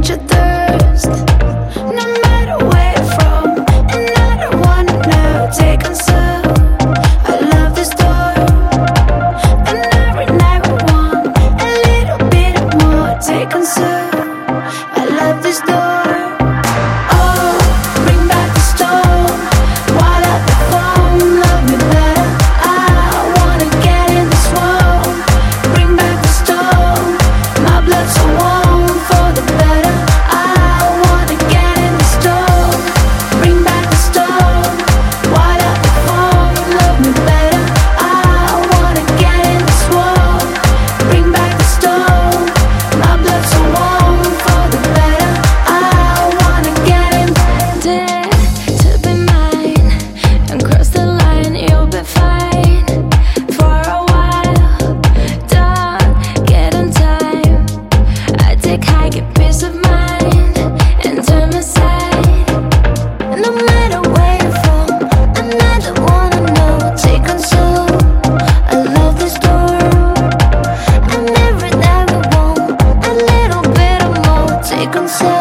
quench your thirst. No matter where you're from, and I don't wanna know. Take answer. I love this door, and every night we want a little bit more. Take answer. I love this door. Oh, bring back the storm. While at the phone, love me better. I wanna get in this world. Bring back the storm. My blood's so warm for the better. I wanna get in the storm. Bring back the storm. While at the phone, love me better. I wanna get in this world. Bring back the storm. My blood's so warm for the better. I wanna get in. Dare to be mine and cross the line, you'll be fine for a while. Don't get on time. I take high, get peace of mind and turn aside. No matter where you're from, I don't wanna know. Take control. I love this door, and every night we want a little bit more. Take control.